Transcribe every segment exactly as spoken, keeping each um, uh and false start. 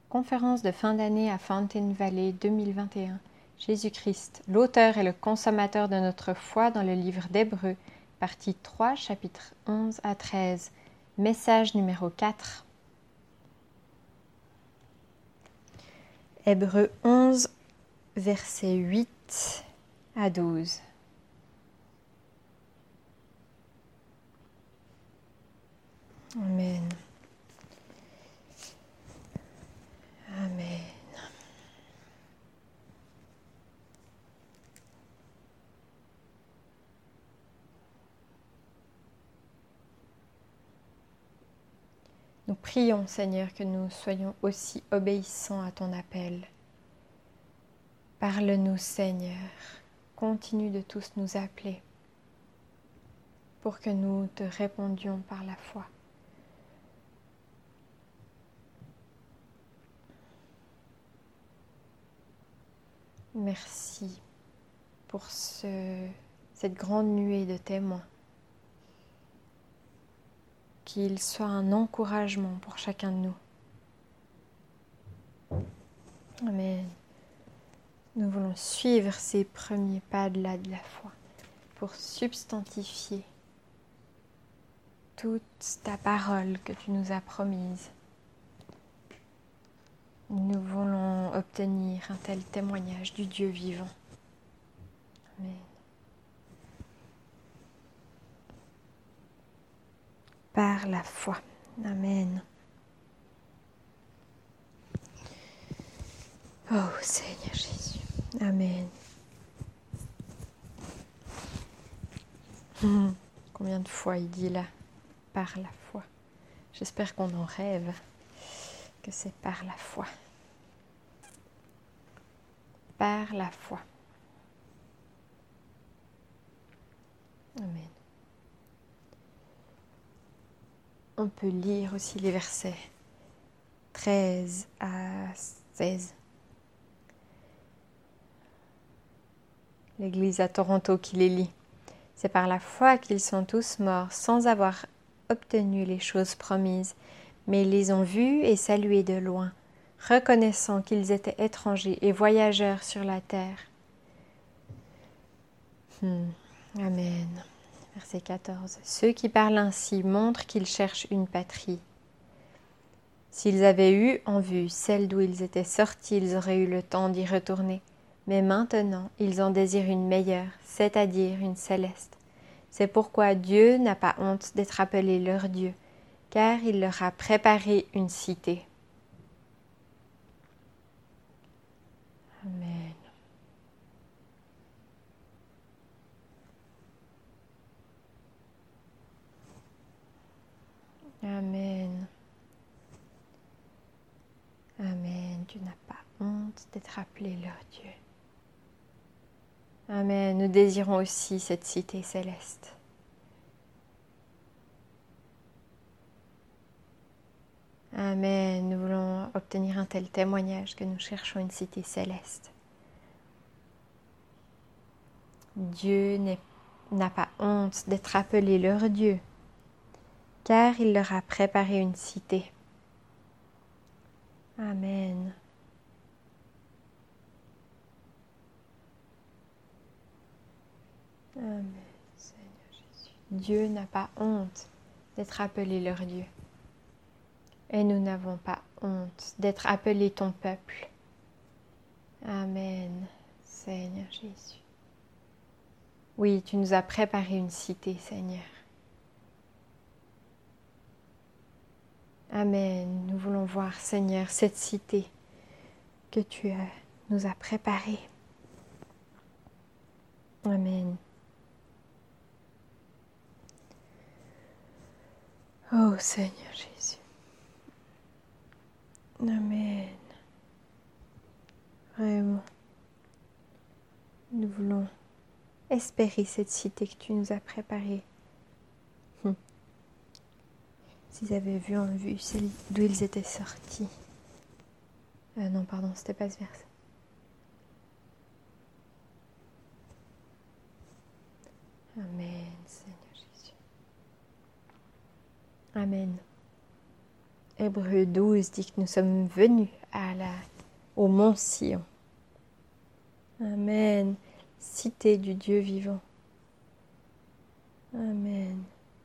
Conférence de fin d'année à Fountain Valley deux mille vingt et un. Jésus-Christ, l'auteur et le consommateur de notre foi dans le livre d'Hébreux, partie trois, chapitres onze à treize. Message numéro quatre. Hébreux onze, versets huit à douze. Amen. Amen. Nous prions, Seigneur, que nous soyons aussi obéissants à ton appel. Parle-nous, Seigneur. Continue de tous nous appeler pour que nous te répondions par la foi. Merci pour ce, cette grande nuée de témoins. Qu'il soit un encouragement pour chacun de nous. Amen. Nous voulons suivre ces premiers pas de la, de la foi pour substantifier toute ta parole que tu nous as promise. Nous voulons obtenir un tel témoignage du Dieu vivant. Amen. Par la foi. Amen. Oh Seigneur Jésus. Amen. Hum, combien de fois il dit là, par la foi. J'espère qu'on en rêve, que c'est par la foi. Par la foi. Amen. On peut lire aussi les versets treize à seize. L'Église à Toronto qui les lit. C'est par la foi qu'ils sont tous morts sans avoir obtenu les choses promises, mais ils les ont vus et salués de loin, reconnaissant qu'ils étaient étrangers et voyageurs sur la terre. Hmm. Amen. Verset quatorze. Ceux qui parlent ainsi montrent qu'ils cherchent une patrie. S'ils avaient eu en vue celle d'où ils étaient sortis, ils auraient eu le temps d'y retourner. Mais maintenant, ils en désirent une meilleure, c'est-à-dire une céleste. C'est pourquoi Dieu n'a pas honte d'être appelé leur Dieu, car il leur a préparé une cité. Amen. Amen. Amen. Tu n'as pas honte d'être appelé leur Dieu. Amen. Nous désirons aussi cette cité céleste. Amen. Nous voulons obtenir un tel témoignage que nous cherchons une cité céleste. Dieu n'est, n'a pas honte d'être appelé leur Dieu, car il leur a préparé une cité. Amen. Amen, Seigneur Jésus. Dieu n'a pas honte d'être appelé leur Dieu. Et nous n'avons pas honte d'être appelés ton peuple. Amen, Seigneur Jésus. Oui, tu nous as préparé une cité, Seigneur. Amen. Nous voulons voir, Seigneur, cette cité que tu as, nous as préparée. Amen. Oh Seigneur Jésus. Amen. Vraiment. Nous voulons espérer cette cité que tu nous as préparée. Hum. S'ils avaient vu en vue celle d'où ils étaient sortis. Euh, non, pardon, c'était pas ce verset. Amen, Seigneur Jésus. Amen. Hébreux douze dit que nous sommes venus à la, au mont Sion. Amen. Cité du Dieu vivant. Amen.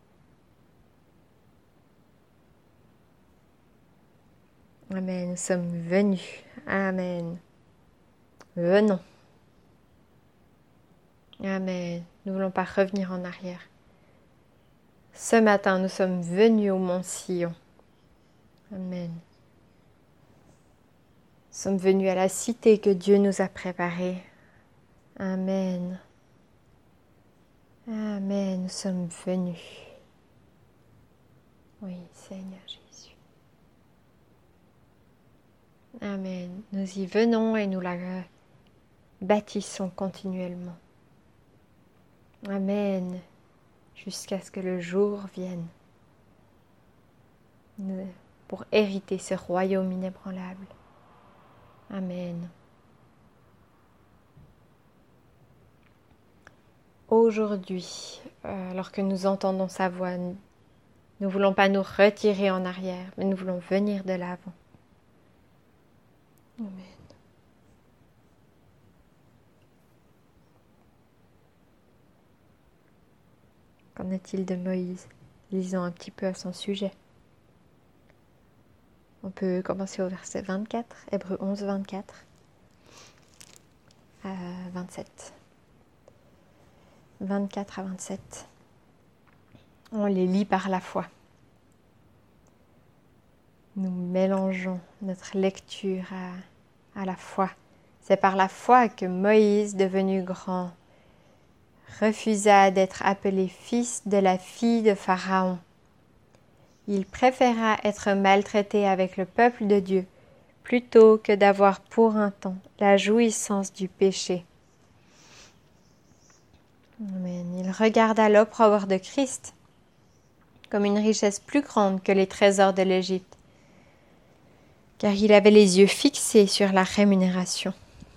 Amen. Nous sommes venus. Amen. Venons. Amen. Nous ne voulons pas revenir en arrière. Ce matin, nous sommes venus au mont Sion. Amen. Nous sommes venus à la cité que Dieu nous a préparée. Amen. Amen. Nous sommes venus. Oui, Seigneur Jésus. Amen. Nous y venons et nous la bâtissons continuellement. Amen. Jusqu'à ce que le jour vienne pour hériter ce royaume inébranlable. Amen. Aujourd'hui, euh, alors que nous entendons sa voix, nous ne voulons pas nous retirer en arrière, mais nous voulons venir de l'avant. Amen. Qu'en est-il de Moïse? Lisons un petit peu à son sujet. On peut commencer au verset vingt-quatre, Hébreux onze, vingt-quatre à vingt-sept. vingt-quatre à vingt-sept. On les lit par la foi. Nous mélangeons notre lecture à, à la foi. C'est par la foi que Moïse, devenu grand, refusa d'être appelé fils de la fille de Pharaon. Il préféra être maltraité avec le peuple de Dieu plutôt que d'avoir pour un temps la jouissance du péché. Amen. Il regarda l'opprobre de Christ comme une richesse plus grande que les trésors de l'Égypte, car il avait les yeux fixés sur la rémunération.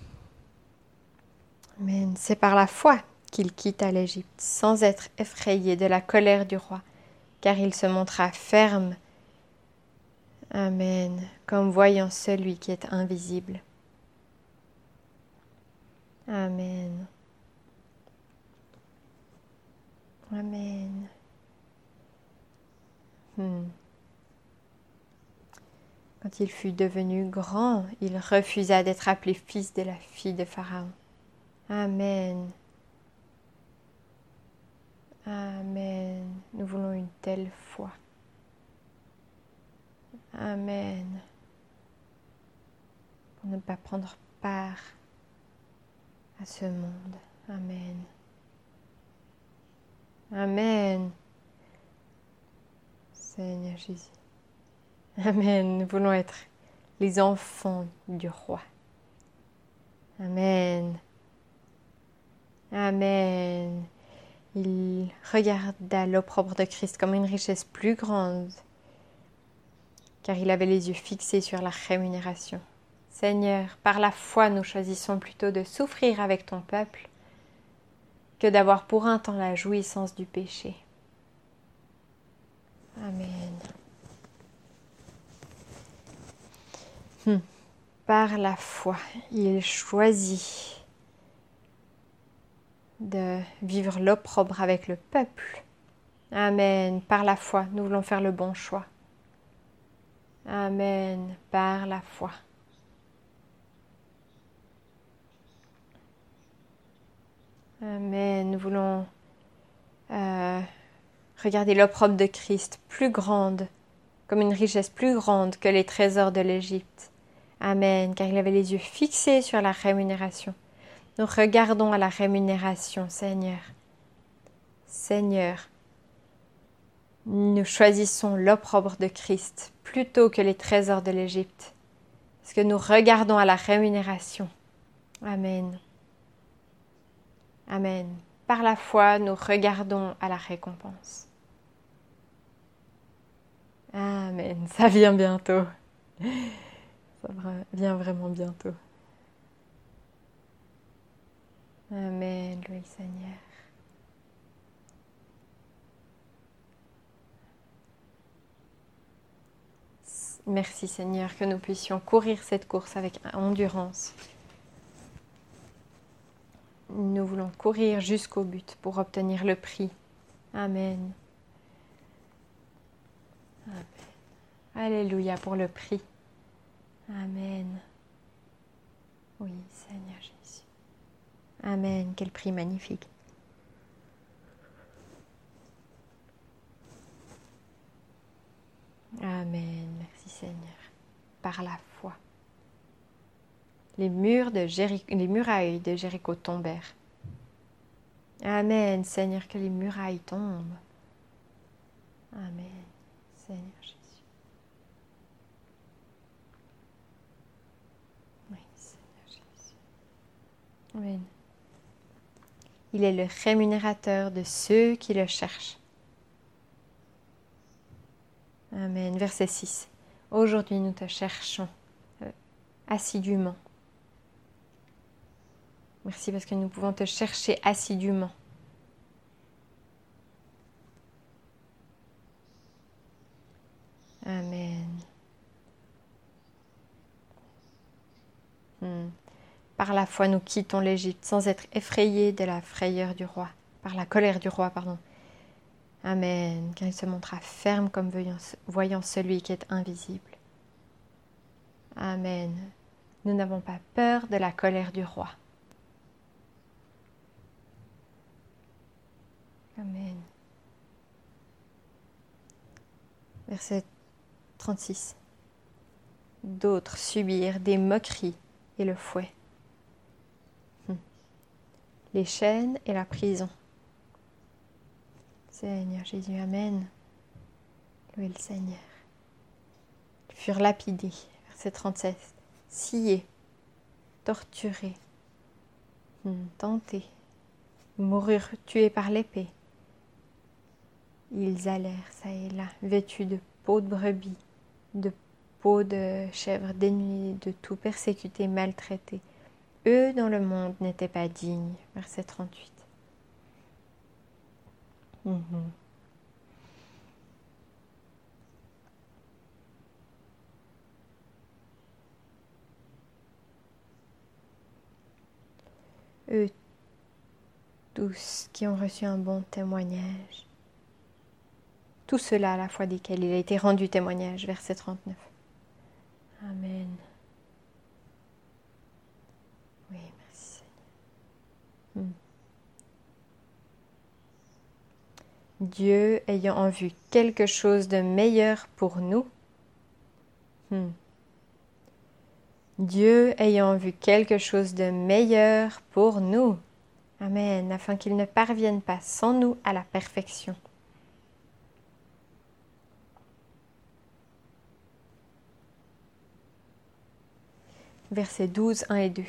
Amen. C'est par la foi qu'il quitta l'Égypte, sans être effrayé de la colère du roi, car il se montra ferme. Amen. Comme voyant celui qui est invisible. Amen. Amen. Hmm. Quand il fut devenu grand, il refusa d'être appelé fils de la fille de Pharaon. Amen. Amen. Nous voulons une telle foi. Amen. Pour ne pas prendre part à ce monde. Amen. Amen. Seigneur Jésus. Amen. Nous voulons être les enfants du roi. Amen. Amen. Il regarda l'opprobre de Christ comme une richesse plus grande, car il avait les yeux fixés sur la rémunération. Seigneur, par la foi, nous choisissons plutôt de souffrir avec ton peuple que d'avoir pour un temps la jouissance du péché. Amen. Hmm. Par la foi, il choisit de vivre l'opprobre avec le peuple. Amen. Par la foi, nous voulons faire le bon choix. Amen. Par la foi. Amen. Nous voulons euh, regarder l'opprobre de Christ plus grande, comme une richesse plus grande que les trésors de l'Égypte. Amen. Car il avait les yeux fixés sur la rémunération. Nous regardons à la rémunération, Seigneur. Seigneur, nous choisissons l'opprobre de Christ plutôt que les trésors de l'Égypte. Parce que nous regardons à la rémunération. Amen. Amen. Par la foi, nous regardons à la récompense. Amen. Ça vient bientôt. Ça vient vraiment bientôt. Amen, loué Seigneur. Merci Seigneur que nous puissions courir cette course avec endurance. Nous voulons courir jusqu'au but pour obtenir le prix. Amen. Amen. Alléluia pour le prix. Amen. Oui, Seigneur Jésus. Amen. Quel prix magnifique. Amen. Merci Seigneur. Par la foi. Les murs de Jéricho, les murailles de Jéricho tombèrent. Amen, Seigneur, que les murailles tombent. Amen, Seigneur Jésus. Oui, Seigneur Jésus. Amen. Il est le rémunérateur de ceux qui le cherchent. Amen. Verset six. Aujourd'hui, nous te cherchons euh, assidûment. Merci parce que nous pouvons te chercher assidûment. Amen. Hmm. Par la foi, nous quittons l'Égypte sans être effrayés de la frayeur du roi, par la colère du roi, pardon. Amen. Car il se montra ferme comme voyant celui qui est invisible. Amen. Nous n'avons pas peur de la colère du roi. Amen. Verset trente-six. D'autres subirent des moqueries et le fouet, hum. les chaînes et la prison. Seigneur Jésus, Amen. Louez le Seigneur. Ils furent lapidés. Verset trente-sept. Sciés, torturés, hum, tentés, moururent tués par l'épée. Ils allèrent, ça et là, vêtus de peaux de brebis, de peaux de chèvre, dénués de tout, persécutés, maltraités. Eux dont le monde n'était pas digne. Verset trente-huit. Mm-hmm. Eux tous qui ont reçu un bon témoignage. Tout cela à la foi desquels il a été rendu témoignage. Verset trente-neuf. Amen. Oui, merci Seigneur. Hmm. Dieu ayant en vue quelque chose de meilleur pour nous. Hmm. Dieu ayant vu quelque chose de meilleur pour nous. Amen. Afin qu'il ne parvienne pas sans nous à la perfection. Versets douze, un et deux.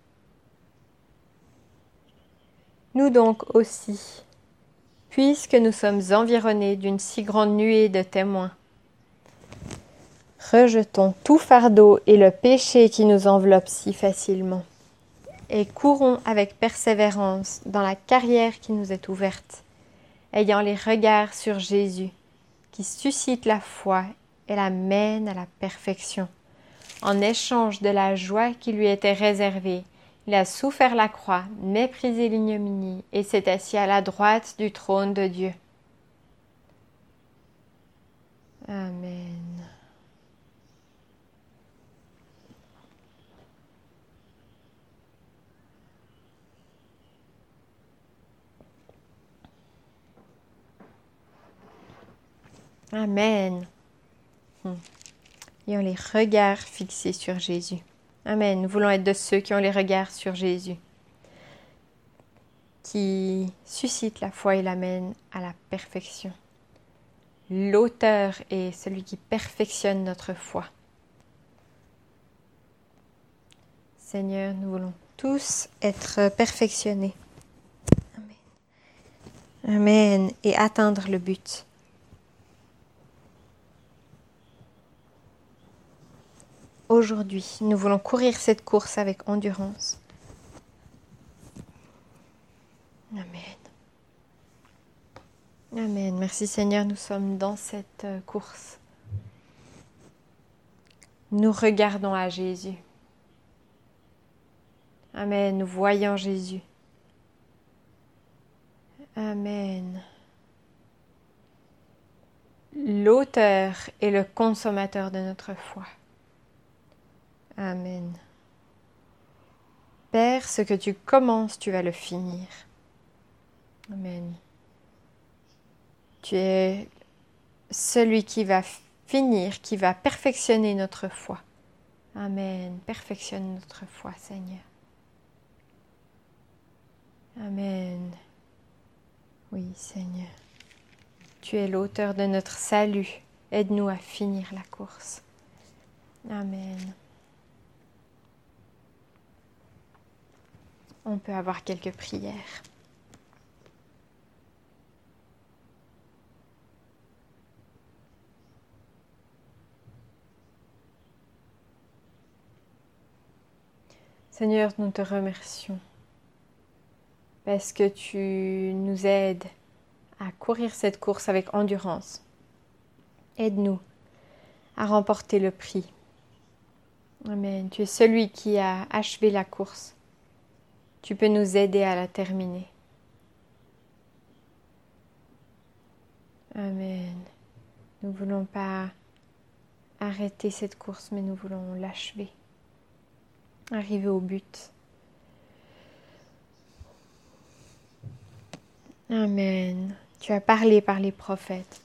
Nous donc aussi, puisque nous sommes environnés d'une si grande nuée de témoins, rejetons tout fardeau et le péché qui nous enveloppe si facilement, et courons avec persévérance dans la carrière qui nous est ouverte, ayant les regards sur Jésus, qui suscite la foi et la mène à la perfection. En échange de la joie qui lui était réservée, il a souffert la croix, méprisé l'ignominie, et s'est assis à la droite du trône de Dieu. Amen. Amen. Hmm. Ayant les regards fixés sur Jésus. Amen. Nous voulons être de ceux qui ont les regards sur Jésus, qui suscite la foi et l'amène à la perfection. L'auteur est celui qui perfectionne notre foi. Seigneur, nous voulons tous être perfectionnés. Amen. Amen. Et atteindre le but. Aujourd'hui, nous voulons courir cette course avec endurance. Amen. Amen. Merci Seigneur, nous sommes dans cette course. Nous regardons à Jésus. Amen. Nous voyons Jésus. Amen. L'auteur et le consommateur de notre foi. Amen. Père, ce que tu commences, tu vas le finir. Amen. Tu es celui qui va finir, qui va perfectionner notre foi. Amen. Perfectionne notre foi, Seigneur. Amen. Oui, Seigneur. Tu es l'auteur de notre salut. Aide-nous à finir la course. Amen. On peut avoir quelques prières. Seigneur, nous te remercions parce que tu nous aides à courir cette course avec endurance. Aide-nous à remporter le prix. Amen. Tu es celui qui a achevé la course. Tu peux nous aider à la terminer. Amen. Nous ne voulons pas arrêter cette course, mais nous voulons l'achever. Arriver au but. Amen. Tu as parlé par les prophètes.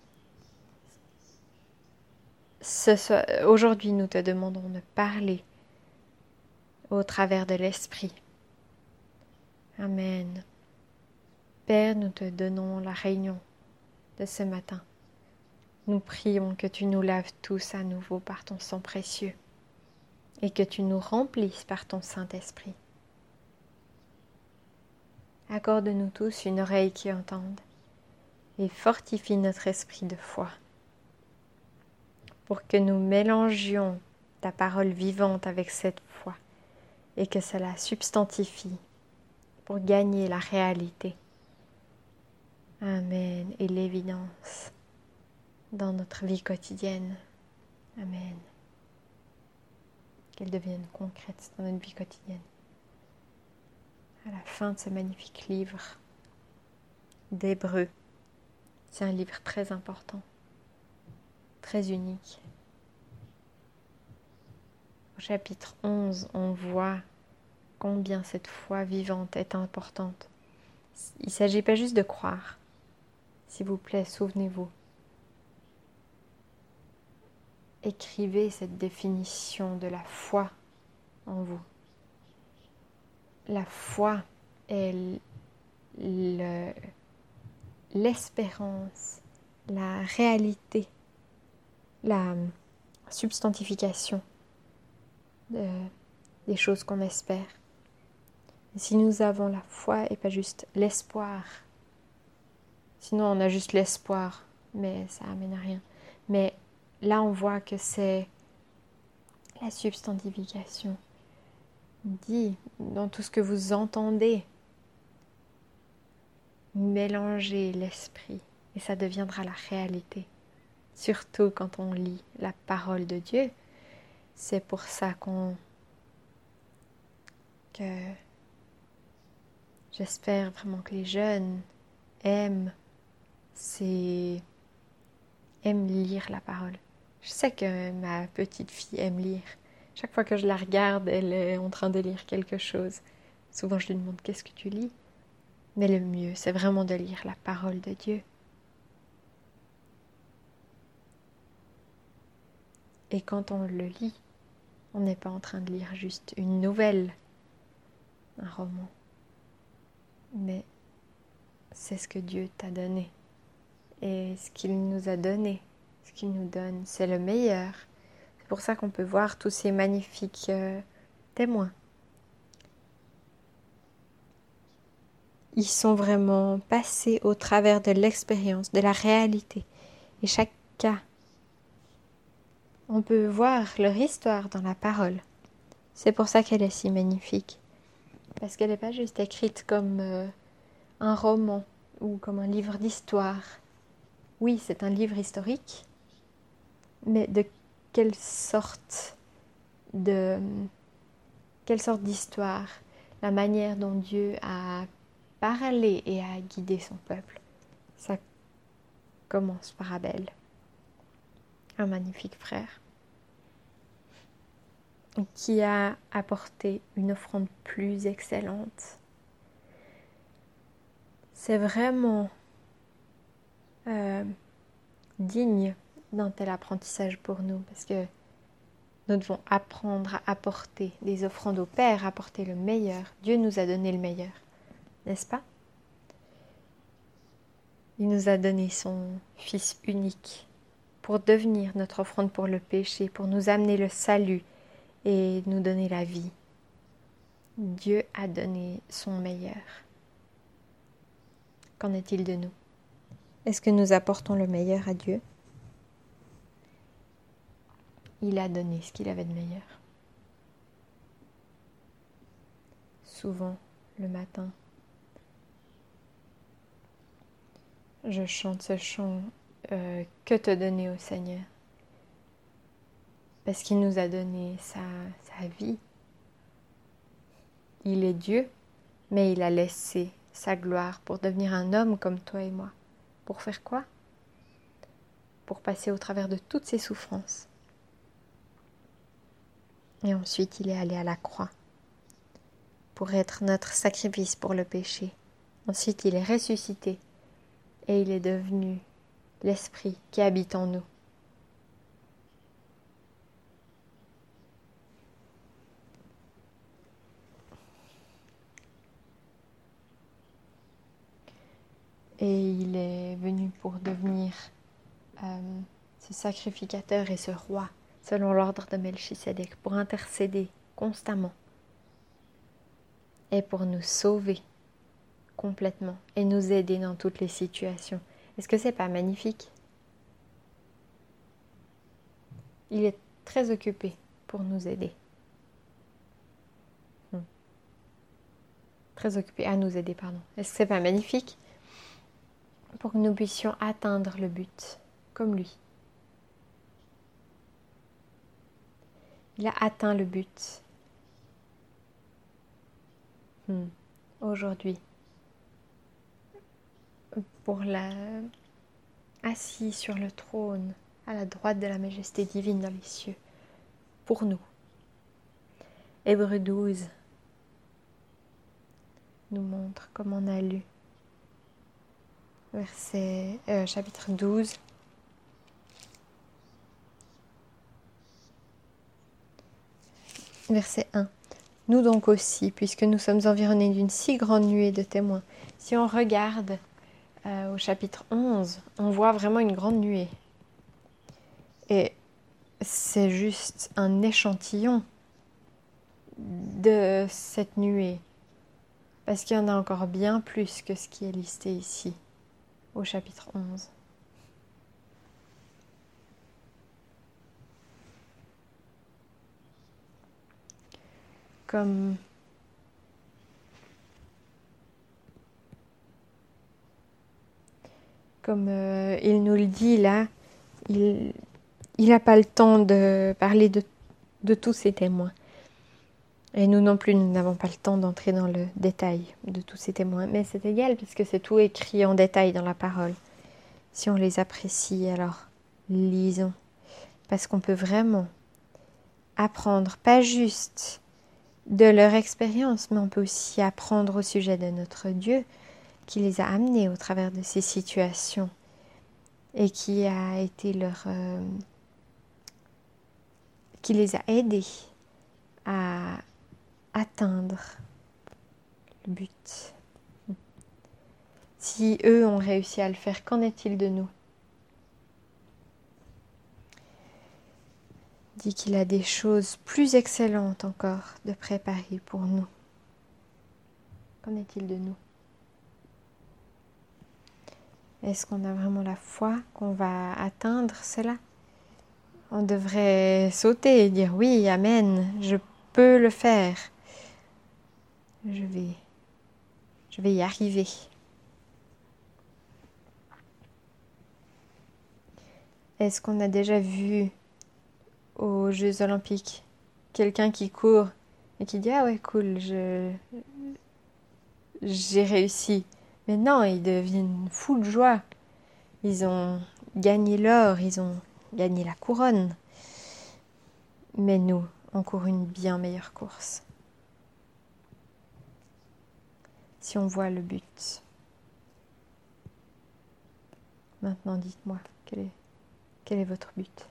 Ce soir, aujourd'hui, nous te demandons de parler au travers de l'Esprit. Amen. Père, nous te donnons la réunion de ce matin. Nous prions que tu nous laves tous à nouveau par ton sang précieux et que tu nous remplisses par ton Saint-Esprit. Accorde-nous tous une oreille qui entende et fortifie notre esprit de foi pour que nous mélangions ta parole vivante avec cette foi et que cela substantifie pour gagner la réalité. Amen. Et l'évidence dans notre vie quotidienne. Amen. Qu'elle devienne concrète dans notre vie quotidienne. À la fin de ce magnifique livre d'Hébreux, c'est un livre très important, très unique. Au chapitre onze, on voit combien cette foi vivante est importante. Il ne s'agit pas juste de croire. S'il vous plaît, souvenez-vous. Écrivez cette définition de la foi en vous. La foi est le, l'espérance, la réalité, la substantification de, des choses qu'on espère. Et si nous avons la foi et pas juste l'espoir, sinon on a juste l'espoir, mais ça amène à rien. Mais là on voit que c'est la substantification. Dit dans tout ce que vous entendez, mélangez l'esprit et ça deviendra la réalité. Surtout quand on lit la parole de Dieu, c'est pour ça qu'on que j'espère vraiment que les jeunes aiment c'est aiment lire la parole. Je sais que ma petite fille aime lire. Chaque fois que je la regarde, elle est en train de lire quelque chose. Souvent, je lui demande « Qu'est-ce que tu lis ?» Mais le mieux, c'est vraiment de lire la parole de Dieu. Et quand on le lit, on n'est pas en train de lire juste une nouvelle, un roman. Mais c'est ce que Dieu t'a donné. Et ce qu'il nous a donné, ce qu'il nous donne, c'est le meilleur. C'est pour ça qu'on peut voir tous ces magnifiques euh, témoins. Ils sont vraiment passés au travers de l'expérience, de la réalité. Et chaque cas, on peut voir leur histoire dans la parole. C'est pour ça qu'elle est si magnifique. Parce qu'elle n'est pas juste écrite comme euh, un roman ou comme un livre d'histoire. Oui, c'est un livre historique, mais de quelle sorte de quelle sorte d'histoire, la manière dont Dieu a parlé et a guidé son peuple. Ça commence par Abel, un magnifique frère, qui a apporté une offrande plus excellente. C'est vraiment euh, digne d'un tel apprentissage pour nous, parce que nous devons apprendre à apporter des offrandes au Père, apporter le meilleur. Dieu nous a donné le meilleur, n'est-ce pas? Il nous a donné son Fils unique pour devenir notre offrande pour le péché, pour nous amener le salut et nous donner la vie. Dieu a donné son meilleur. Qu'en est-il de nous? Est-ce que nous apportons le meilleur à Dieu? Il a donné ce qu'il avait de meilleur. Souvent, le matin, je chante ce chant euh, « Que te donner au Seigneur ?» parce qu'il nous a donné sa, sa vie. Il est Dieu, mais il a laissé sa gloire pour devenir un homme comme toi et moi. Pour faire quoi? Pour passer au travers de toutes ses souffrances. Et ensuite, il est allé à la croix pour être notre sacrifice pour le péché. Ensuite, il est ressuscité et il est devenu l'Esprit qui habite en nous. Et il est venu pour devenir euh, ce sacrificateur et ce roi, selon l'ordre de Melchisédek, pour intercéder constamment et pour nous sauver complètement et nous aider dans toutes les situations. Est-ce que c'est pas magnifique? Il est très occupé pour nous aider. Hmm. Très occupé à nous aider, pardon. Est-ce que c'est pas magnifique? Pour que nous puissions atteindre le but, comme lui. Il a atteint le but. Hmm. Aujourd'hui. Pour la... assis sur le trône, à la droite de la majesté divine dans les cieux. Pour nous. Hébreux douze nous montre, comme on a lu, verset, euh, chapitre douze, verset un. Nous donc aussi, puisque nous sommes environnés d'une si grande nuée de témoins. Si on regarde euh, au chapitre onze, on voit vraiment une grande nuée. Et c'est juste un échantillon de cette nuée. Parce qu'il y en a encore bien plus que ce qui est listé ici, au chapitre onze. Comme comme euh, il nous le dit là, il il n'a pas le temps de parler de, de tous ces témoins. Et nous non plus, nous n'avons pas le temps d'entrer dans le détail de tous ces témoins. Mais c'est égal, puisque c'est tout écrit en détail dans la parole. Si on les apprécie, alors lisons. Parce qu'on peut vraiment apprendre, pas juste de leur expérience, mais on peut aussi apprendre au sujet de notre Dieu, qui les a amenés au travers de ces situations et qui a été leur... Euh, qui les a aidés à atteindre le but. Si eux ont réussi à le faire, qu'en est-il de nous? Il dit qu'il a des choses plus excellentes encore de préparer pour nous. Qu'en est-il de nous? Est-ce qu'on a vraiment la foi qu'on va atteindre cela? On devrait sauter et dire oui, amen, je peux le faire. Je vais, je vais y arriver. Est-ce qu'on a déjà vu aux Jeux Olympiques. Quelqu'un qui court et qui dit ah ouais cool, je j'ai réussi. Mais non, ils deviennent fous de joie. Ils ont gagné l'or, ils ont gagné la couronne. Mais nous, on court une bien meilleure course. Si on voit le but. Maintenant, dites-moi, quel est, quel est votre but?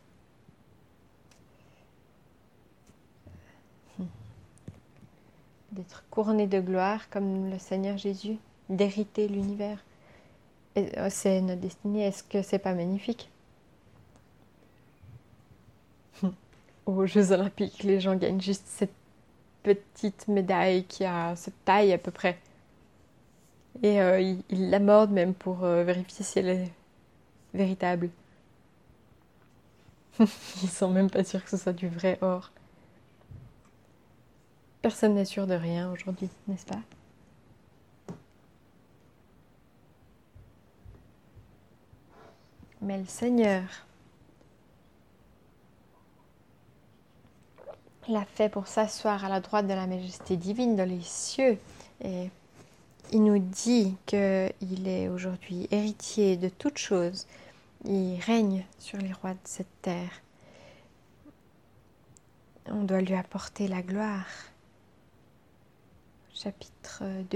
D'être couronné de gloire comme le Seigneur Jésus, d'hériter l'univers. C'est notre destinée. Est-ce que c'est pas magnifique? Aux Jeux Olympiques, les gens gagnent juste cette petite médaille qui a cette taille à peu près. Et euh, ils, ils la mordent même pour euh, vérifier si elle est véritable. Ils sont même pas sûrs que ce soit du vrai or. Personne n'est sûr de rien aujourd'hui, n'est-ce pas? Mais le Seigneur l'a fait pour s'asseoir à la droite de la majesté divine dans les cieux. Et il nous dit qu'il est aujourd'hui héritier de toutes choses. Il règne sur les rois de cette terre. On doit lui apporter la gloire. Chapitre deux.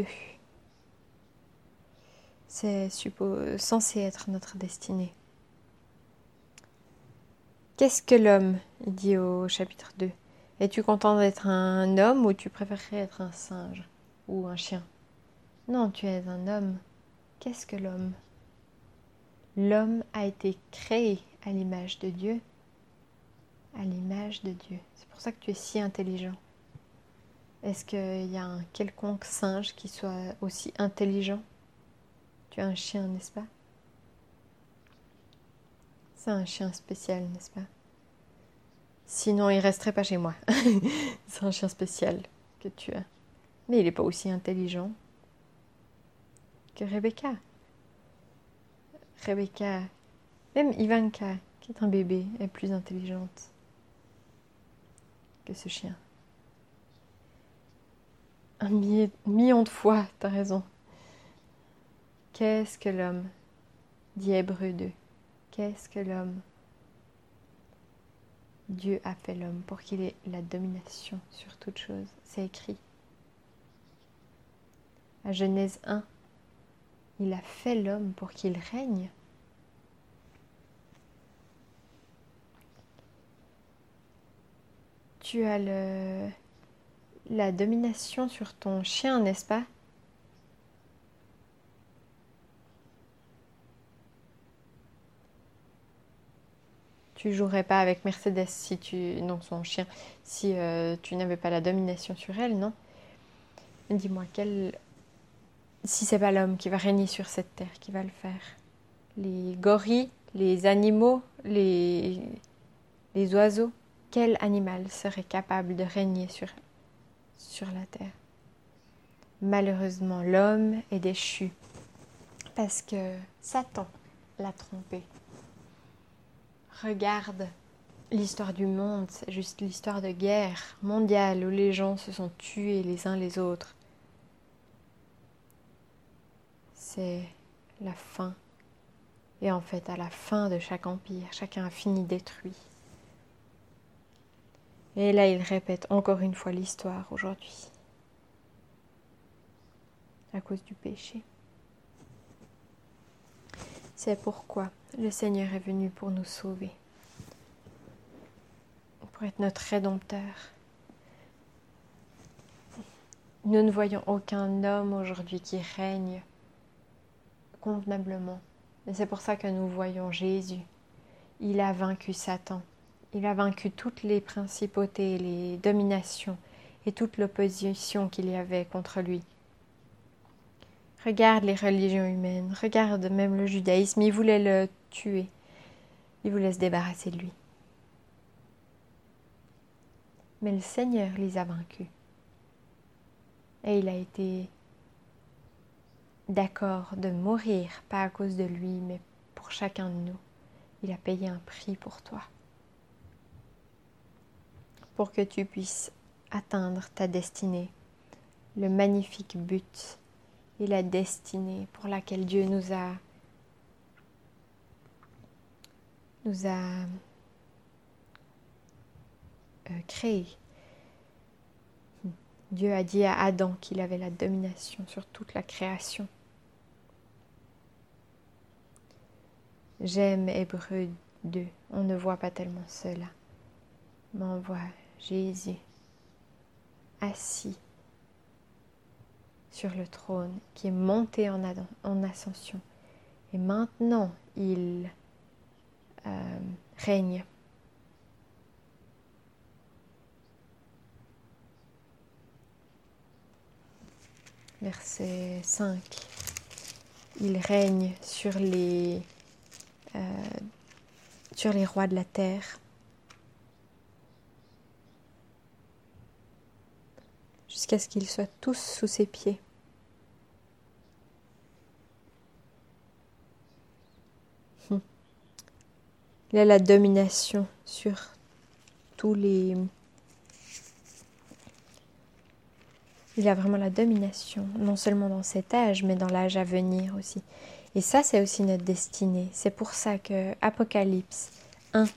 C'est suppo- censé être notre destinée. Qu'est-ce que l'homme? Il dit au chapitre deux. Es-tu content d'être un homme ou tu préférerais être un singe ou un chien? Non, tu es un homme. Qu'est-ce que l'homme? L'homme a été créé à l'image de Dieu. À l'image de Dieu. C'est pour ça que tu es si intelligent. Est-ce qu'il y a un quelconque singe qui soit aussi intelligent? Tu es un chien, n'est-ce pas? C'est un chien spécial, n'est-ce pas? Sinon, il resterait pas chez moi. C'est un chien spécial que tu as. Mais il n'est pas aussi intelligent que Rebecca. Rebecca, même Ivanka, qui est un bébé, est plus intelligente que ce chien. Un millier, million de fois, t'as raison. Qu'est-ce que l'homme? Dit Hébreux deux. Qu'est-ce que l'homme? Dieu a fait l'homme pour qu'il ait la domination sur toute chose. C'est écrit. À Genèse un, il a fait l'homme pour qu'il règne. Tu as le, la domination sur ton chien, n'est-ce pas? Tu jouerais pas avec Mercedes si tu, non, son chien, si euh, tu n'avais pas la domination sur elle, non? Dis-moi, quel, si c'est pas l'homme qui va régner sur cette terre, qui va le faire? Les gorilles, les animaux, les, les oiseaux, quel animal serait capable de régner sur, sur la terre? Malheureusement, l'homme est déchu parce que Satan l'a trompé. Regarde l'histoire du monde, c'est juste l'histoire de guerre mondiale où les gens se sont tués les uns les autres. C'est la fin. Et en fait, à la fin de chaque empire, chacun a fini détruit. Et là, il répète encore une fois l'histoire aujourd'hui. À cause du péché. C'est pourquoi le Seigneur est venu pour nous sauver. Pour être notre Rédempteur. Nous ne voyons aucun homme aujourd'hui qui règne convenablement. Et c'est pour ça que nous voyons Jésus. Il a vaincu Satan. Il a vaincu toutes les principautés, les dominations et toute l'opposition qu'il y avait contre lui. Regarde les religions humaines, regarde même le judaïsme, il voulait le tuer. Il voulait se débarrasser de lui. Mais le Seigneur les a vaincus. Et il a été d'accord de mourir, pas à cause de lui, mais pour chacun de nous. Il a payé un prix pour toi. pour que tu puisses atteindre ta destinée, le magnifique but et la destinée pour laquelle Dieu nous a nous a euh, créés. Dieu a dit à Adam qu'il avait la domination sur toute la création. J'aime Hébreux deux. On ne voit pas tellement cela, mais on voit Jésus assis sur le trône, qui est monté en, ad- en ascension. Et maintenant, il euh, règne. Verset cinq. Il règne sur les, euh, sur les rois de la terre. Jusqu'à ce qu'ils soient tous sous ses pieds. Hum. Il a la domination sur tous les... Il a vraiment la domination, non seulement dans cet âge, mais dans l'âge à venir aussi. Et ça, c'est aussi notre destinée. C'est pour ça que Apocalypse un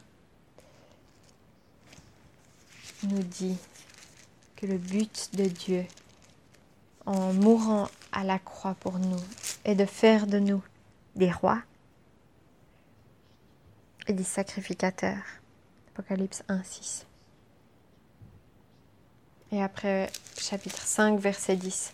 nous dit que le but de Dieu, en mourant à la croix pour nous, est de faire de nous des rois et des sacrificateurs. Apocalypse un, six. Et après, chapitre cinq, verset dix.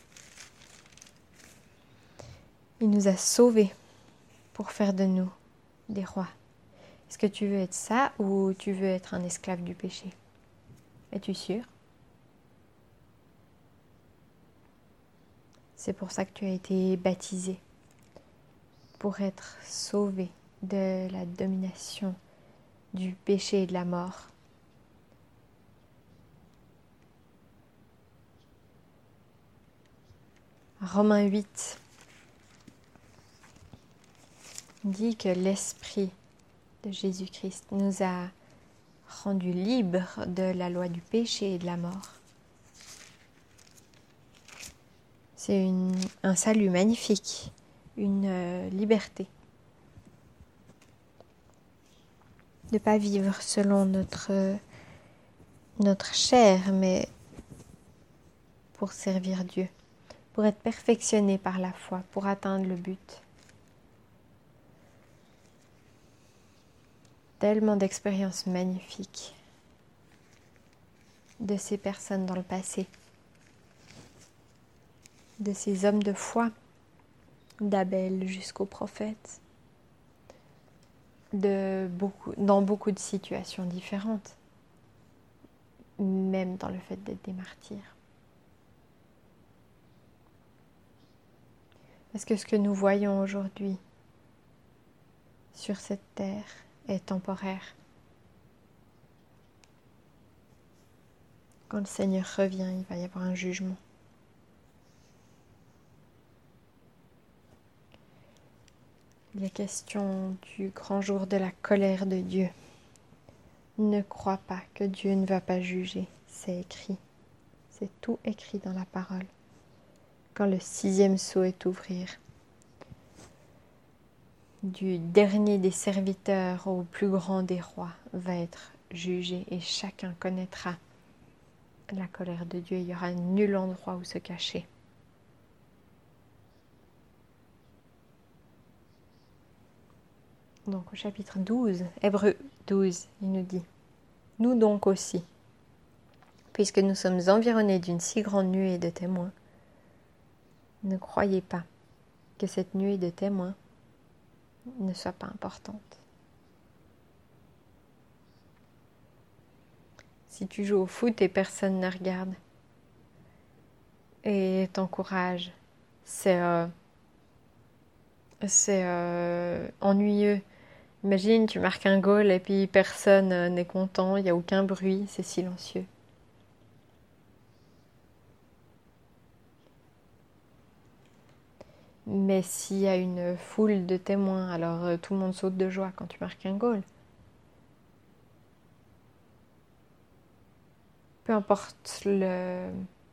Il nous a sauvés pour faire de nous des rois. Est-ce que tu veux être ça ou tu veux être un esclave du péché? Es-tu sûr? C'est pour ça que tu as été baptisé, pour être sauvé de la domination du péché et de la mort. Romains huit dit que l'Esprit de Jésus-Christ nous a rendus libres de la loi du péché et de la mort. C'est une, un salut magnifique, une euh, liberté. De ne pas vivre selon notre, euh, notre chair, mais pour servir Dieu, pour être perfectionné par la foi, pour atteindre le but. Tellement d'expériences magnifiques de ces personnes dans le passé, de ces hommes de foi, d'Abel jusqu'aux prophètes, de beaucoup, dans beaucoup de situations différentes, même dans le fait d'être des martyrs. Parce que ce que nous voyons aujourd'hui sur cette terre est temporaire. Quand le Seigneur revient, il va y avoir un jugement. Il est question du grand jour de la colère de Dieu. Ne crois pas que Dieu ne va pas juger. C'est écrit. C'est tout écrit dans la parole. Quand le sixième sceau est ouvert, du dernier des serviteurs au plus grand des rois va être jugé et chacun connaîtra la colère de Dieu. Il n'y aura nul endroit où se cacher. Donc au chapitre douze, Hébreux douze, il nous dit « Nous donc aussi, puisque nous sommes environnés d'une si grande nuée de témoins, ne croyez pas que cette nuée de témoins ne soit pas importante. » Si tu joues au foot et personne ne regarde et t'encourage, c'est euh, c'est euh, ennuyeux. Imagine, tu marques un goal et puis personne euh, n'est content, il n'y a aucun bruit, c'est silencieux. Mais s'il y a une foule de témoins, alors euh, tout le monde saute de joie quand tu marques un goal. peu importe le,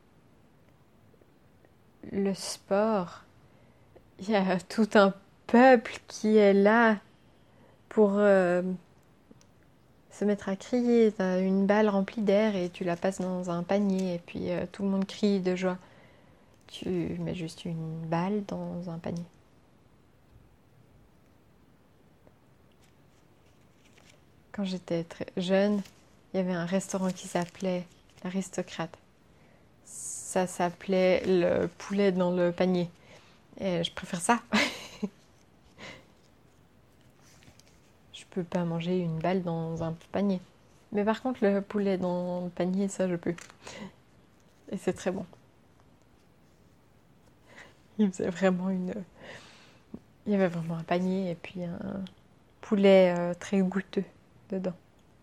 le sport, il y a tout un peuple qui est là pour euh, se mettre à crier. Tu as une balle remplie d'air et tu la passes dans un panier et puis euh, tout le monde crie de joie. Tu mets juste une balle dans un panier. Quand j'étais très jeune, il y avait un restaurant qui s'appelait l'Aristocrate. Ça s'appelait le poulet dans le panier. Et je préfère ça. Je peux pas manger une balle dans un panier. Mais par contre, le poulet dans le panier, ça, je peux. Et c'est très bon. Il faisait vraiment une... Il y avait vraiment un panier et puis un poulet euh, très goûteux dedans.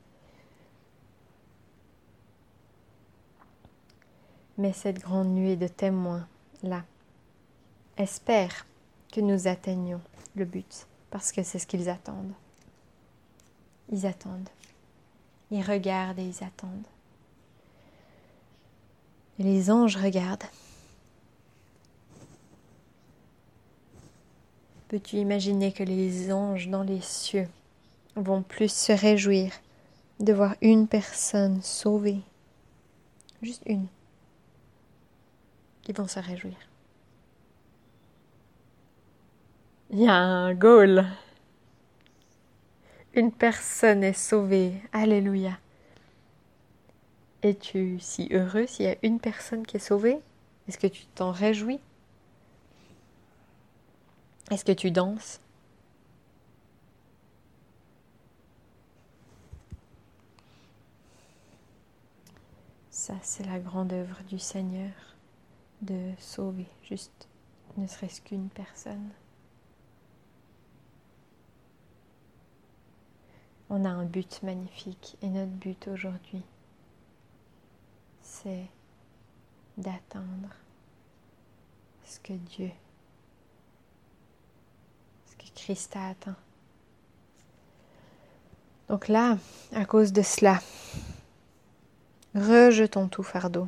Mais cette grande nuée de témoins, là, espère que nous atteignions le but, parce que c'est ce qu'ils attendent. Ils attendent. Ils regardent et ils attendent. Et les anges regardent. Peux-tu imaginer que les anges dans les cieux vont plus se réjouir de voir une personne sauvée, juste une, ils vont se réjouir. Il y a un goal. Une personne est sauvée. Alléluia. Es-tu si heureux s'il y a une personne qui est sauvée? Est-ce que tu t'en réjouis? Est-ce que tu danses? Ça, c'est la grande œuvre du Seigneur, de sauver juste ne serait-ce qu'une personne. On a un but magnifique et notre but aujourd'hui, c'est d'atteindre ce que Dieu, ce que Christ a atteint. Donc là, à cause de cela, rejetons tout fardeau.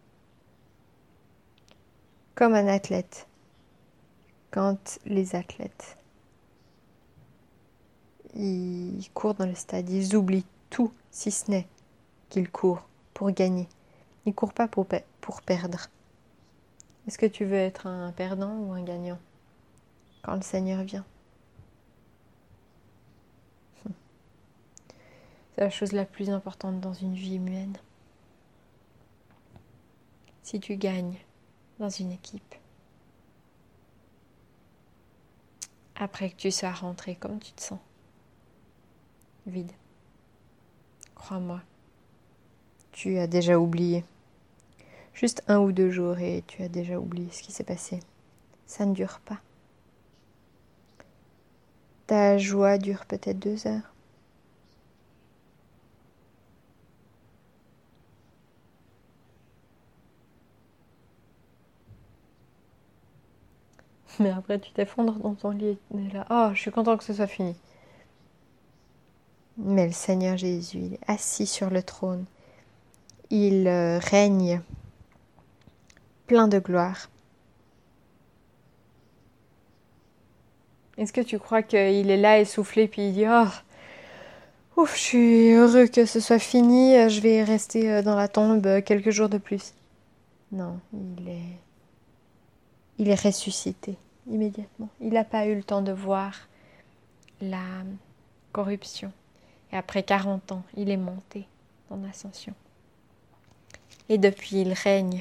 Comme un athlète, quand les athlètes ils courent dans le stade, ils oublient tout si ce n'est qu'ils courent pour gagner. Ils ne courent pas pour, pour perdre. Est-ce que tu veux être un perdant ou un gagnant quand le Seigneur vient? C'est la chose la plus importante dans une vie humaine. Si tu gagnes dans une équipe, après que tu sois rentré, comme tu te sens? Vide. Crois-moi, tu as déjà oublié. Juste un ou deux jours et tu as déjà oublié ce qui s'est passé. Ça ne dure pas. Ta joie dure peut-être deux heures. Mais après, tu t'effondres dans ton lit et tu es là. Oh, je suis content que ce soit fini. Mais le Seigneur Jésus, il est assis sur le trône. Il euh, règne plein de gloire. Est-ce que tu crois qu'il est là essoufflé puis il dit oh, ouf, je suis heureux que ce soit fini, je vais rester dans la tombe quelques jours de plus? Non, il est, il est ressuscité immédiatement. Il n'a pas eu le temps de voir la corruption. Et après quarante ans, il est monté dans l'ascension. Et depuis, il règne.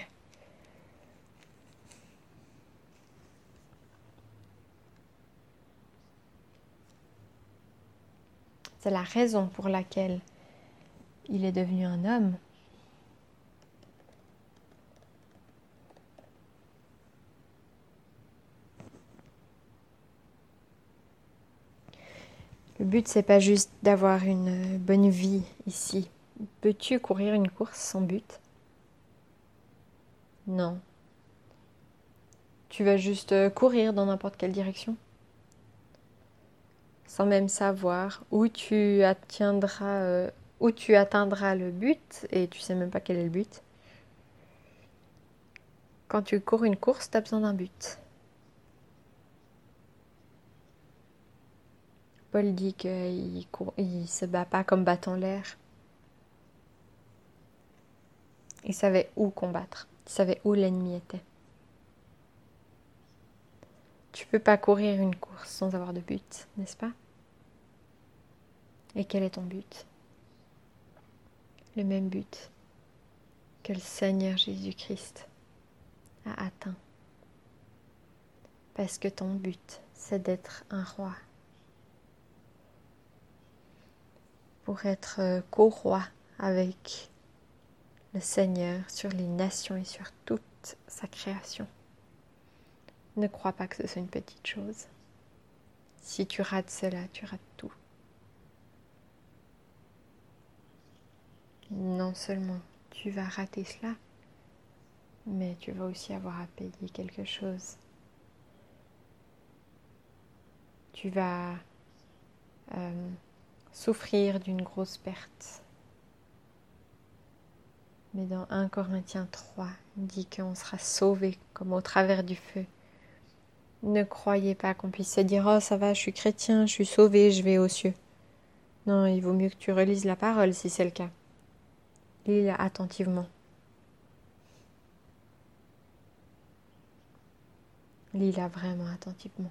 C'est la raison pour laquelle il est devenu un homme. Le but, c'est pas juste d'avoir une bonne vie ici. Peux-tu courir une course sans but? Non. Tu vas juste courir dans n'importe quelle direction, sans même savoir où tu atteindras euh, où tu atteindras le but et tu sais même pas quel est le but. Quand tu cours une course, tu as besoin d'un but. Paul dit qu'il court, il se bat pas comme battant l'air. Il savait où combattre. Il savait où l'ennemi était. Tu peux pas courir une course sans avoir de but, n'est-ce pas? Et quel est ton but? Le même but que le Seigneur Jésus-Christ a atteint. Parce que ton but, c'est d'être un roi. Pour être co-roi avec le Seigneur sur les nations et sur toute sa création. Ne crois pas que ce soit une petite chose. Si tu rates cela, tu rates tout. Non seulement tu vas rater cela, mais tu vas aussi avoir à payer quelque chose. Tu vas euh, souffrir d'une grosse perte. Mais dans un Corinthiens trois, il dit qu'on sera sauvé comme au travers du feu. Ne croyez pas qu'on puisse se dire « Oh, ça va, je suis chrétien, je suis sauvé, je vais aux cieux. » Non, il vaut mieux que tu relises la parole si c'est le cas. Lis-la attentivement. Lis-la vraiment attentivement.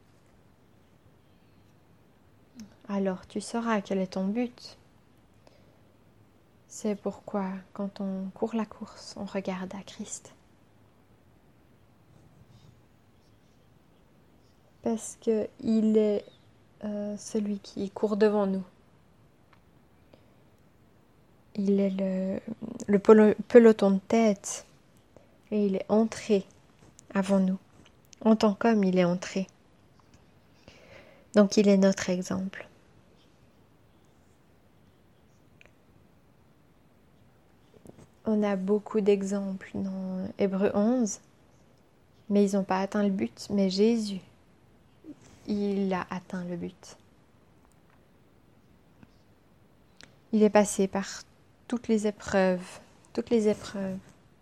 Alors tu sauras quel est ton but. C'est pourquoi quand on court la course, on regarde à Christ. Parce qu'il est euh, celui qui court devant nous. Il est le, le peloton de tête et il est entré avant nous. En tant qu'homme, il est entré. Donc il est notre exemple. On a beaucoup d'exemples dans Hébreux onze, mais ils n'ont pas atteint le but. Mais Jésus, il a atteint le but. Il est passé par toutes les épreuves, toutes les épreuves.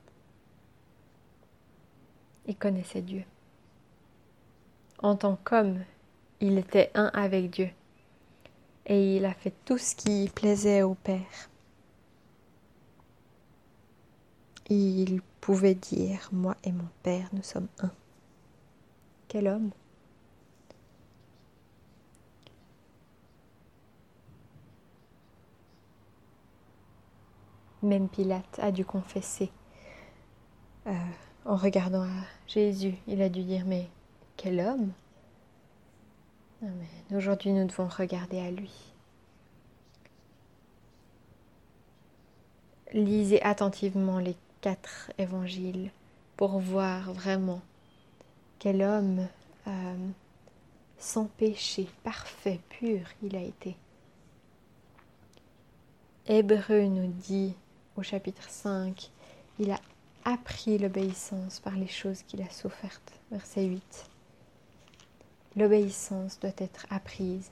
Il connaissait Dieu. En tant qu'homme, il était un avec Dieu. Et il a fait tout ce qui plaisait au Père. Il pouvait dire, moi et mon Père, nous sommes un. Quel homme! Même Pilate a dû confesser. Euh, en regardant à Jésus, il a dû dire, mais quel homme! Amen. Aujourd'hui, nous devons regarder à lui. Lisez attentivement les quatre évangiles pour voir vraiment quel homme euh, sans péché, parfait, pur il a été. Hébreux nous dit au chapitre cinq, il a appris l'obéissance par les choses qu'il a souffertes. Verset huit. L'obéissance doit être apprise.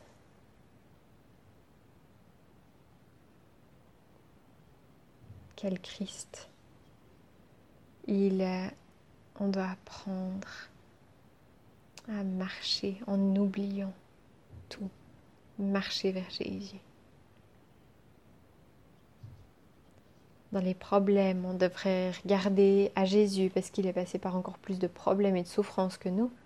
Quel Christ! Il, euh, on doit apprendre à marcher en oubliant tout, marcher vers Jésus. Dans les problèmes, on devrait regarder à Jésus parce qu'il est passé par encore plus de problèmes et de souffrances que nous.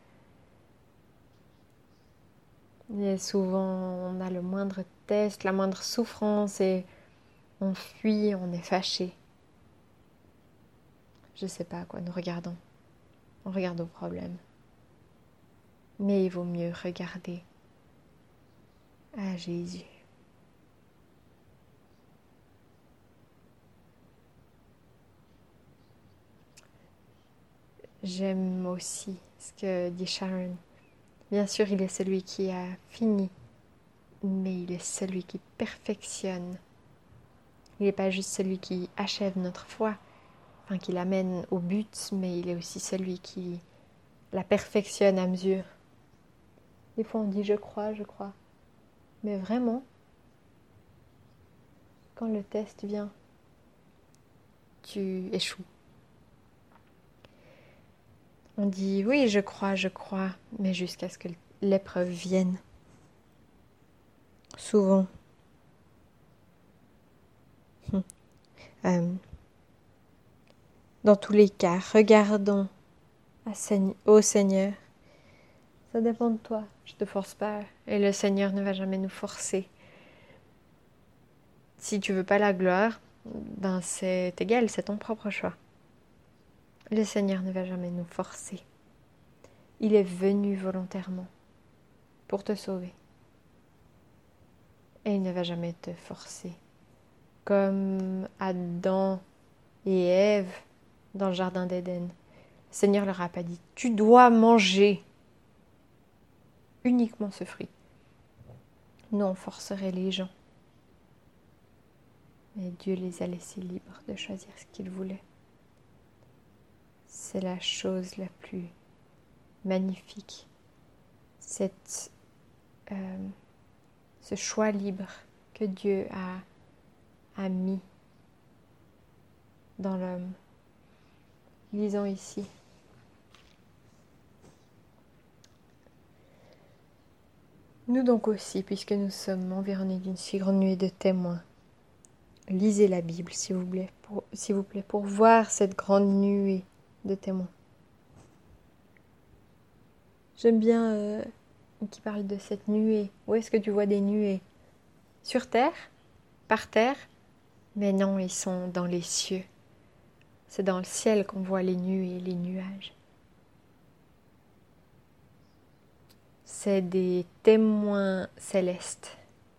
Et souvent, on a le moindre test, la moindre souffrance et on fuit, on est fâché. Je ne sais pas à quoi nous regardons. On regarde aux problèmes. Mais il vaut mieux regarder à Jésus. J'aime aussi ce que dit Sharon. Bien sûr, il est celui qui a fini, mais il est celui qui perfectionne. Il n'est pas juste celui qui achève notre foi, enfin qui l'amène au but, mais il est aussi celui qui la perfectionne à mesure. Des fois on dit je crois, je crois. Mais vraiment, quand le test vient, tu échoues. On dit oui, je crois, je crois, mais jusqu'à ce que l'épreuve vienne. Souvent. Hum. Euh, dans tous les cas, regardons au Seigneur. Ça dépend de toi. Je te force pas. Et le Seigneur ne va jamais nous forcer. Si tu veux pas la gloire, ben c'est égal, c'est ton propre choix. Le Seigneur ne va jamais nous forcer. Il est venu volontairement pour te sauver. Et il ne va jamais te forcer. Comme Adam et Ève dans le jardin d'Éden. Le Seigneur leur a pas dit « Tu dois manger uniquement ce fruit. » Nous, on forcerait les gens. Mais Dieu les a laissés libres de choisir ce qu'ils voulaient. C'est la chose la plus magnifique. Cette, euh, ce choix libre que Dieu a, a mis dans l'homme. Lisons ici. Nous donc aussi, puisque nous sommes environnés d'une si grande nuée de témoins, lisez la Bible, s'il vous plaît, pour, s'il vous plaît, pour voir cette grande nuée de témoins. J'aime bien euh, qui parle de cette nuée. Où est-ce que tu vois des nuées? Sur terre? Par terre? Mais non, ils sont dans les cieux. C'est dans le ciel qu'on voit les nuées et les nuages. C'est des témoins célestes.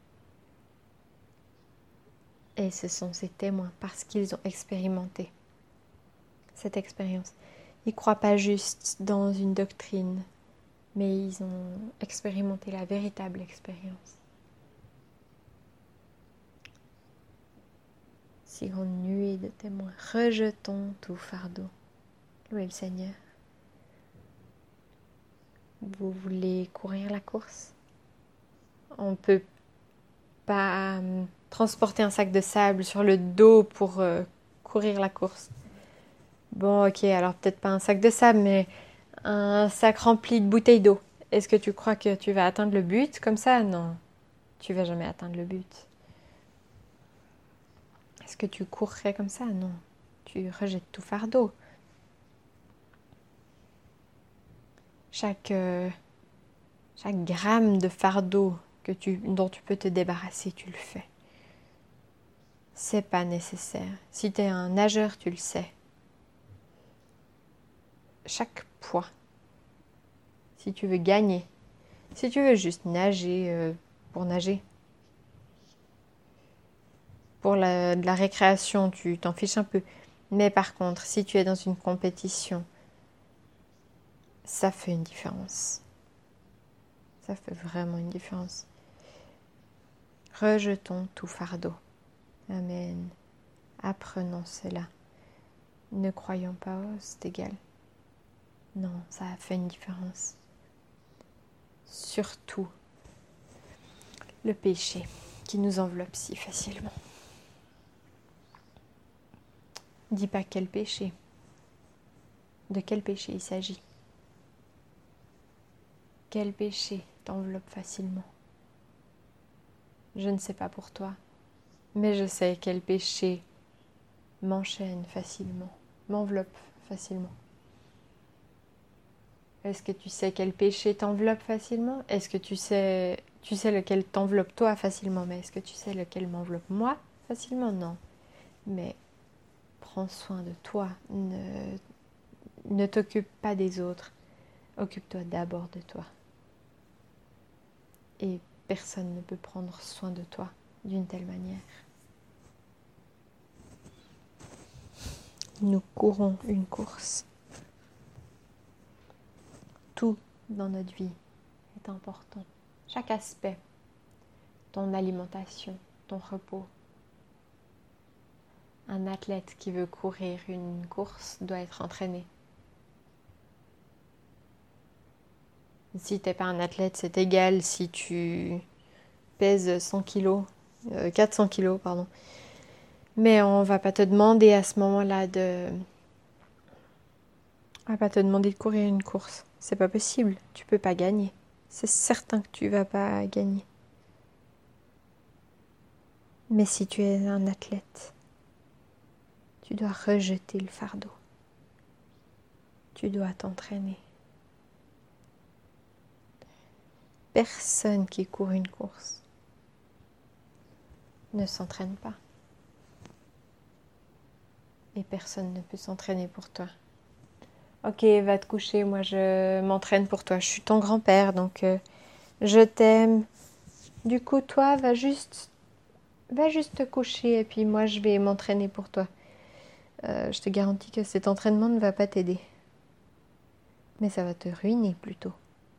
Et ce sont ces témoins parce qu'ils ont expérimenté cette expérience. Ils ne croient pas juste dans une doctrine, mais ils ont expérimenté la véritable expérience. Si grande nuée de témoins, rejetons tout fardeau. Louez le Seigneur. Vous voulez courir la course? On ne peut pas euh, transporter un sac de sable sur le dos pour euh, courir la course. Bon, ok, alors peut-être pas un sac de sable, mais un sac rempli de bouteilles d'eau. Est-ce que tu crois que tu vas atteindre le but comme ça? Non, tu vas jamais atteindre le but. Est-ce que tu courrais comme ça? Non, tu rejettes tout fardeau. Chaque, euh, chaque gramme de fardeau que tu, dont tu peux te débarrasser, tu le fais. C'est pas nécessaire. Si tu es un nageur, tu le sais. Chaque poids. Si tu veux gagner. Si tu veux juste nager euh, pour nager. Pour la, de la récréation, tu t'en fiches un peu. Mais par contre, si tu es dans une compétition, ça fait une différence. Ça fait vraiment une différence. Rejetons tout fardeau. Amen. Apprenons cela. Ne croyons pas, oh, c'est égal. Non, ça a fait une différence. Surtout le péché qui nous enveloppe si facilement. Dis pas quel péché. De quel péché il s'agit? Quel péché t'enveloppe facilement? Je ne sais pas pour toi, mais je sais quel péché m'enchaîne facilement, m'enveloppe facilement. Est-ce que tu sais quel péché t'enveloppe facilement? Est-ce que tu sais, tu sais lequel t'enveloppe toi facilement? Mais est-ce que tu sais lequel m'enveloppe moi facilement? Non. Mais prends soin de toi. Ne, ne t'occupe pas des autres. Occupe-toi d'abord de toi. Et personne ne peut prendre soin de toi d'une telle manière. Nous courons une course. Tout dans notre vie est important. Chaque aspect. Ton alimentation, ton repos. Un athlète qui veut courir une course doit être entraîné. Si tu n'es pas un athlète, c'est égal si tu pèses cent kilos, euh, quatre cents kilos, pardon. Mais on va pas te demander à ce moment-là de... On va pas te demander de courir une course. C'est pas possible. Tu peux pas gagner. C'est certain que tu vas pas gagner. Mais si tu es un athlète, tu dois rejeter le fardeau. Tu dois t'entraîner. Personne qui court une course ne s'entraîne pas. Et personne ne peut s'entraîner pour toi. Ok, va te coucher, moi je m'entraîne pour toi. Je suis ton grand-père, donc euh, je t'aime. Du coup, toi, va juste, va juste te coucher et puis moi je vais m'entraîner pour toi. Euh, je te garantis que cet entraînement ne va pas t'aider. Mais ça va te ruiner plutôt.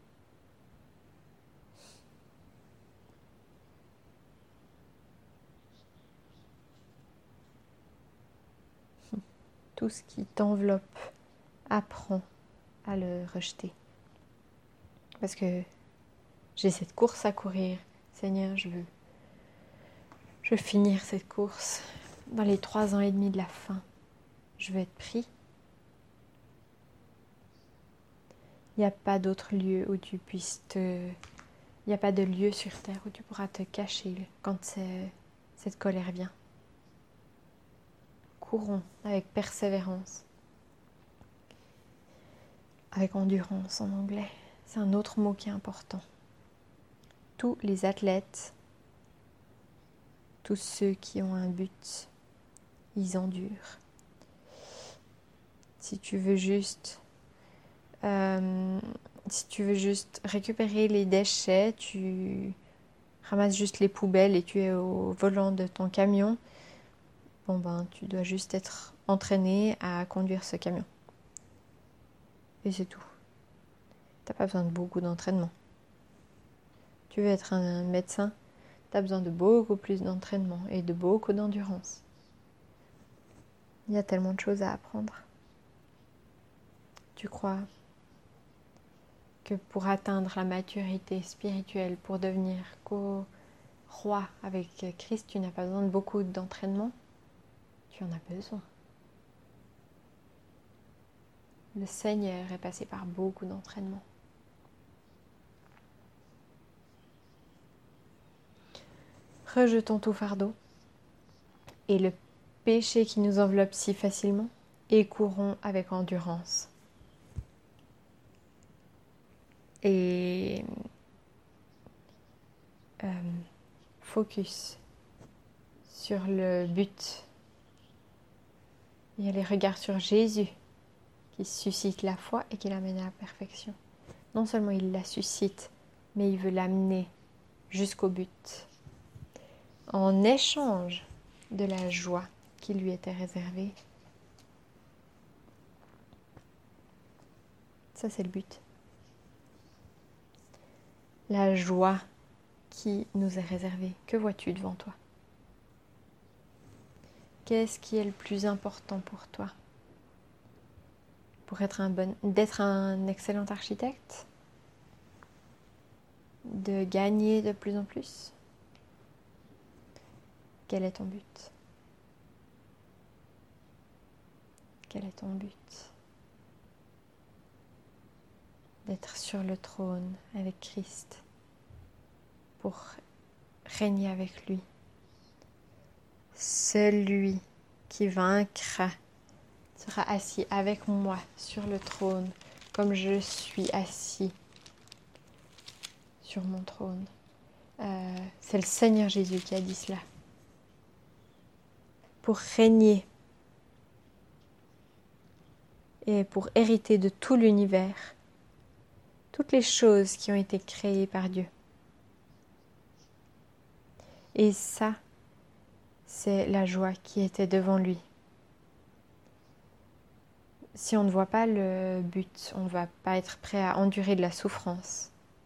Tout ce qui t'enveloppe, apprends à le rejeter. Parce que j'ai cette course à courir. Seigneur, je veux, je veux finir cette course dans les trois ans et demi de la fin. Je veux être pris. Il n'y a pas d'autre lieu où tu puisses te... Il n'y a pas de lieu sur terre où tu pourras te cacher quand cette colère vient. Courons avec persévérance. Avec endurance en anglais. C'est un autre mot qui est important. Tous les athlètes, tous ceux qui ont un but, ils endurent. Si tu veux juste... Euh, si tu veux juste récupérer les déchets, tu ramasses juste les poubelles et tu es au volant de ton camion, bon ben tu dois juste être entraîné à conduire ce camion. Et c'est tout. T'as pas besoin de beaucoup d'entraînement. Tu veux être un médecin, t'as besoin de beaucoup plus d'entraînement et de beaucoup d'endurance. Il y a tellement de choses à apprendre. Tu crois que pour atteindre la maturité spirituelle, pour devenir co-roi avec Christ, tu n'as pas besoin de beaucoup d'entraînement? Tu en as besoin. Le Seigneur est passé par beaucoup d'entraînement. Rejetons tout fardeau et le péché qui nous enveloppe si facilement et courons avec endurance. Et euh, focus sur le but. Il y a les regards sur Jésus qui suscite la foi et qui l'amène à la perfection. Non seulement il la suscite, mais il veut l'amener jusqu'au but. En échange de la joie qui lui était réservée. Ça, c'est le but. La joie qui nous est réservée. Que vois-tu devant toi? Qu'est-ce qui est le plus important pour toi? Pour être un bon, d'être un excellent architecte? De gagner de plus en plus? Quel est ton but? Quel est ton but? D'être sur le trône avec Christ pour régner avec lui. Celui qui vaincra sera assis avec moi sur le trône comme je suis assis sur mon trône. Euh, c'est le Seigneur Jésus qui a dit cela. Pour régner et pour hériter de tout l'univers, toutes les choses qui ont été créées par Dieu. Et ça, c'est la joie qui était devant lui. Si on ne voit pas le but, on ne va pas être prêt à endurer de la souffrance.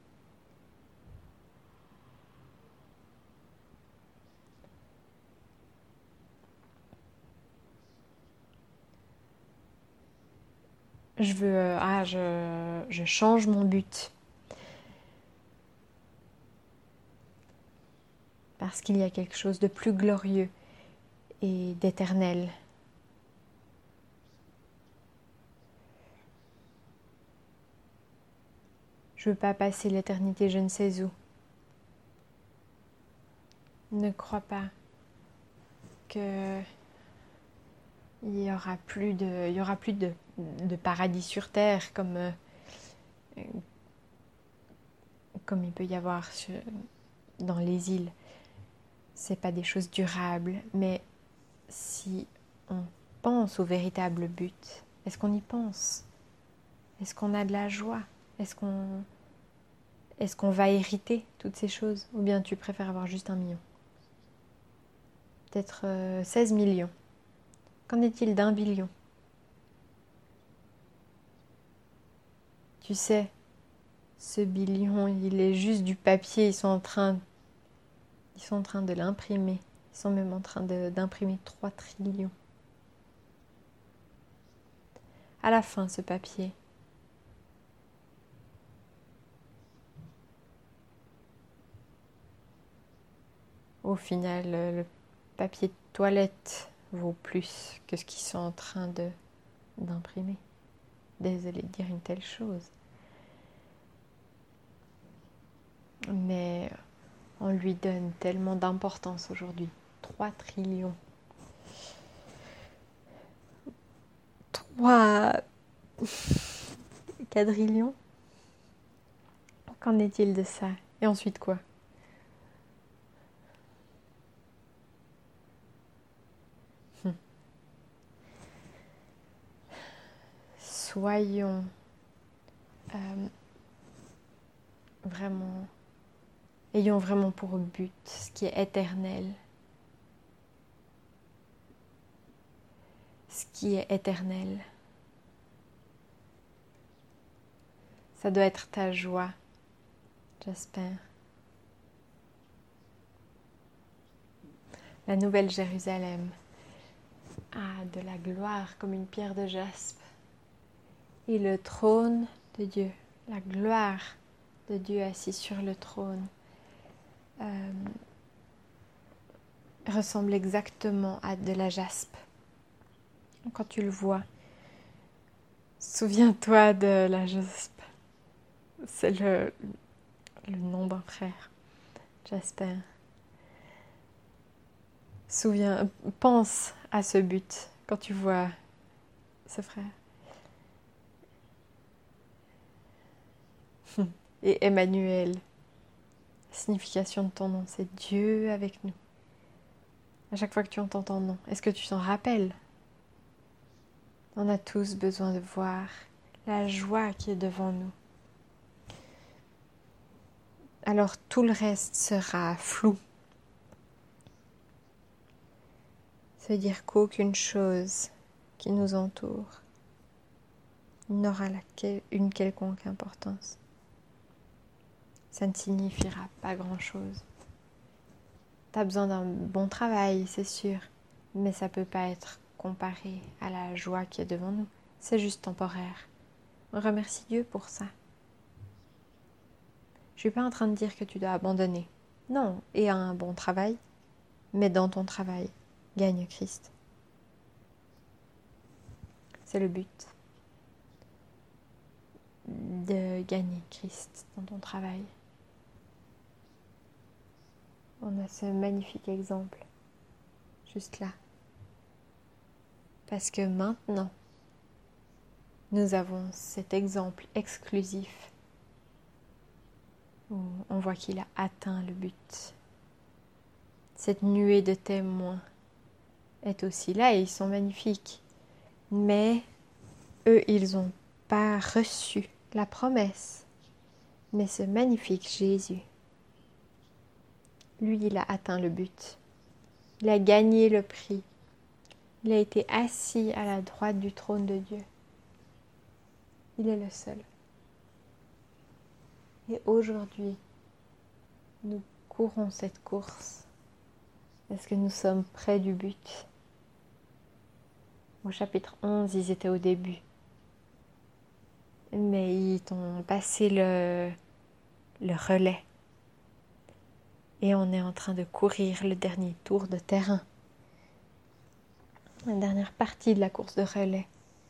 Je veux, ah, je, je change mon but. Parce qu'il y a quelque chose de plus glorieux et d'éternel. Je ne veux pas passer l'éternité je ne sais où. Ne crois pas que il y aura plus de, il y aura plus de, de paradis sur terre comme, euh, comme il peut y avoir sur, dans les îles. C'est pas des choses durables, mais si on pense au véritable but, est-ce qu'on y pense? Est-ce qu'on a de la joie? Est-ce qu'on est-ce qu'on va hériter toutes ces choses? Ou bien tu préfères avoir juste un million? Peut-être euh, seize millions. Qu'en est-il d'un billion? Tu sais, ce billion, il est juste du papier. Ils sont en train, ils sont en train de l'imprimer. Ils sont même en train de- d'imprimer trois trillions. À la fin, ce papier, au final, le papier de toilette vaut plus que ce qu'ils sont en train de d'imprimer. Désolée de dire une telle chose. Mais on lui donne tellement d'importance aujourd'hui. trois trillions. trois quadrillions. Qu'en est-il de ça? Et ensuite quoi? Hum. Soyons euh, vraiment, ayons vraiment pour but ce qui est éternel. Ce qui est éternel. Ça doit être ta joie, j'espère. La nouvelle Jérusalem a de la gloire comme une pierre de jaspe. Et le trône de Dieu, la gloire de Dieu assis sur le trône, euh, ressemble exactement à de la jaspe. Quand tu le vois, souviens-toi de la jaspe. C'est le, le nom d'un frère, Jasper. Souviens, pense à ce but quand tu vois ce frère. Et Emmanuel, la signification de ton nom, c'est Dieu avec nous. À chaque fois que tu entends ton nom, est-ce que tu t'en rappelles? On a tous besoin de voir la joie qui est devant nous. Alors tout le reste sera flou. Ça veut dire qu'aucune chose qui nous entoure n'aura une quelconque importance. Ça ne signifiera pas grand-chose. Tu as besoin d'un bon travail, c'est sûr, mais ça ne peut pas être comparé à la joie qui est devant nous. C'est juste temporaire. On remercie Dieu pour ça. Je ne suis pas en train de dire que tu dois abandonner. Non, et un bon travail, mais dans ton travail, gagne Christ. C'est le but. De gagner Christ dans ton travail. On a ce magnifique exemple, juste là. Parce que maintenant, nous avons cet exemple exclusif où on voit qu'il a atteint le but. Cette nuée de témoins est aussi là et ils sont magnifiques. Mais eux, ils n'ont pas reçu la promesse. Mais ce magnifique Jésus, lui, il a atteint le but. Il a gagné le prix. Il a été assis à la droite du trône de Dieu. Il est le seul. Et aujourd'hui, nous courons cette course parce que nous sommes près du but. Au chapitre onze, ils étaient au début. Mais ils ont passé le, le relais. Et on est en train de courir le dernier tour de terrain. La dernière partie de la course de relais.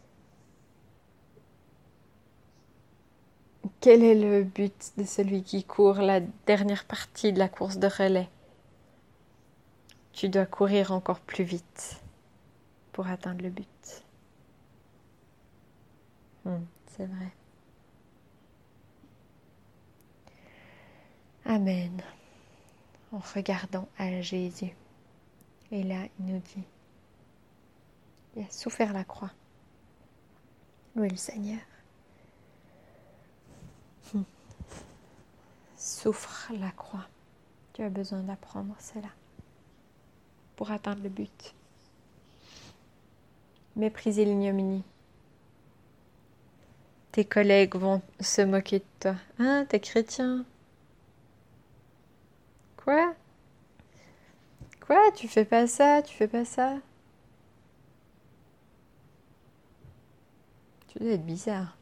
Quel est le but de celui qui court la dernière partie de la course de relais? Tu dois courir encore plus vite pour atteindre le but. Hmm, c'est vrai. Amen. En regardant à Jésus. Et là, il nous dit, il a souffert la croix. Loué le Seigneur. Hmm. Souffre la croix. Tu as besoin d'apprendre cela pour atteindre le but. Mépriser l'ignominie. Tes collègues vont se moquer de toi. Ah, t'es chrétien. Quoi? Quoi? Tu fais pas ça? Tu fais pas ça? Tu dois être bizarre.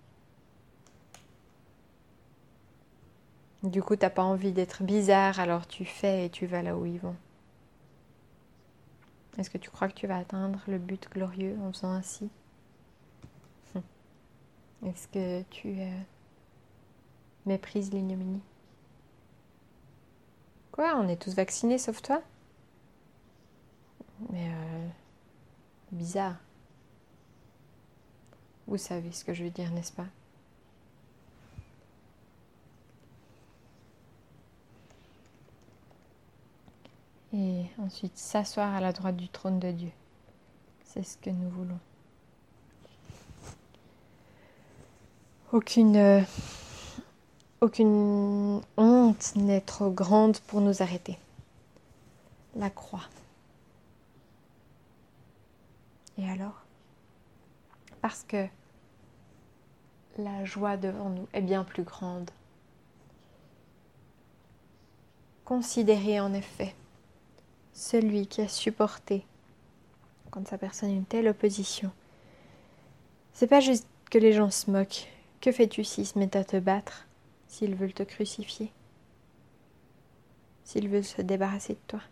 Du coup, t'as pas envie d'être bizarre, alors tu fais et tu vas là où ils vont. Est-ce que tu crois que tu vas atteindre le but glorieux en faisant ainsi? Est-ce que tu euh, méprises l'ignominie? Quoi? On est tous vaccinés sauf toi? Mais euh, bizarre. Vous savez ce que je veux dire, n'est-ce pas? Et ensuite s'asseoir à la droite du trône de Dieu. C'est ce que nous voulons. Aucune, euh, aucune honte n'est trop grande pour nous arrêter. La croix. Et alors? Parce que la joie devant nous est bien plus grande. Considérez en effet celui qui a supporté contre sa personne une telle opposition. C'est pas juste que les gens se moquent. Que fais-tu s'ils se mettent à te battre, s'ils veulent te crucifier, s'ils veulent se débarrasser de toi?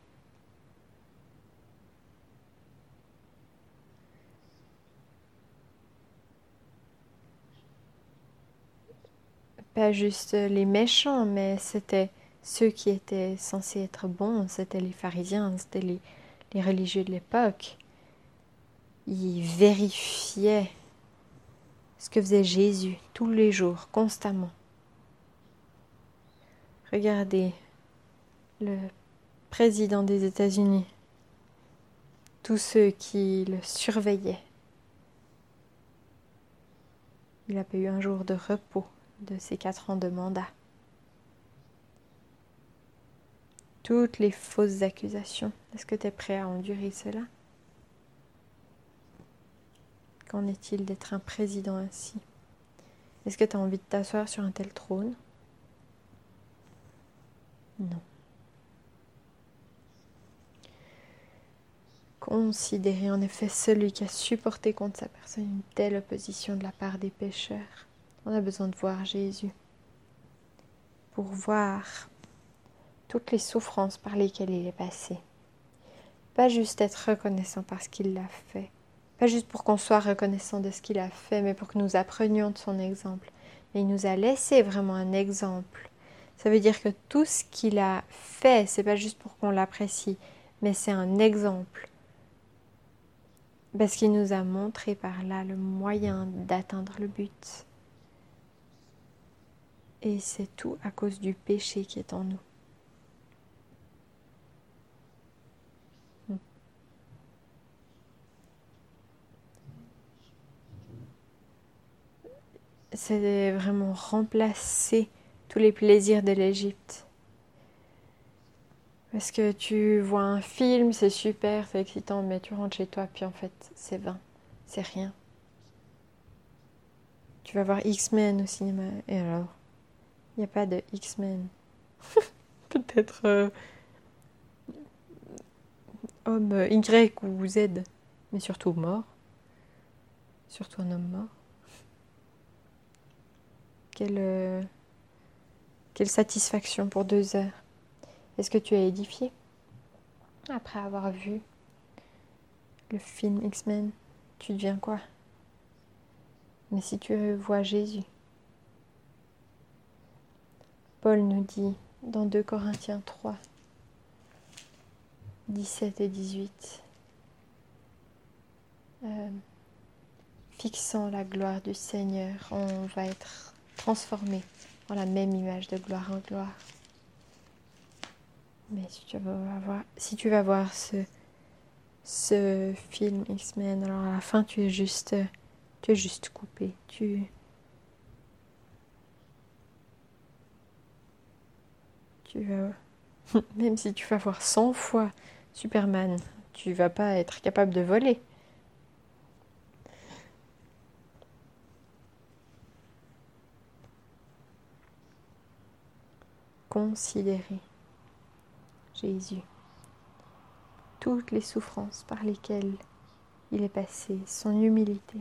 Pas juste les méchants, mais c'était ceux qui étaient censés être bons, c'était les pharisiens, c'était les, les religieux de l'époque. Ils vérifiaient ce que faisait Jésus tous les jours, constamment. Regardez le président des États-Unis, tous ceux qui le surveillaient. Il n'a pas eu un jour de repos de ses quatre ans de mandat. Toutes les fausses accusations. Est-ce que tu es prêt à endurer cela? Qu'en est-il d'être un président ainsi? Est-ce que tu as envie de t'asseoir sur un tel trône? Non. Considérez en effet celui qui a supporté contre sa personne une telle opposition de la part des pécheurs. On a besoin de voir Jésus pour voir toutes les souffrances par lesquelles il est passé. Pas juste être reconnaissant parce qu'il l'a fait. Pas juste pour qu'on soit reconnaissant de ce qu'il a fait, mais pour que nous apprenions de son exemple. Mais il nous a laissé vraiment un exemple. Ça veut dire que tout ce qu'il a fait, c'est pas juste pour qu'on l'apprécie, mais c'est un exemple. Parce qu'il nous a montré par là le moyen d'atteindre le but. Et c'est tout à cause du péché qui est en nous. C'est vraiment remplacer tous les plaisirs de l'Égypte. Parce que tu vois un film, c'est super, c'est excitant, mais tu rentres chez toi, puis en fait, c'est vain, c'est rien. Tu vas voir X-Men au cinéma, et alors? Il n'y a pas de X-Men. Peut-être euh, homme Y ou Z, mais surtout mort. Surtout un homme mort. Quelle, euh, quelle satisfaction pour deux heures. Est-ce que tu es édifié après avoir vu le film X-Men, tu deviens quoi? Mais si tu vois Jésus, Paul nous dit dans deux Corinthiens trois, dix-sept et dix-huit, euh, fixant la gloire du Seigneur, on va être transformé en la même image de gloire en gloire. Mais si tu vas voir, si tu vas voir ce, ce film X-Men, alors à la fin tu es juste, tu es juste coupé. Tu, tu vas, même si tu vas voir cent fois Superman, tu vas pas être capable de voler. Considérez Jésus, toutes les souffrances par lesquelles il est passé, son humilité.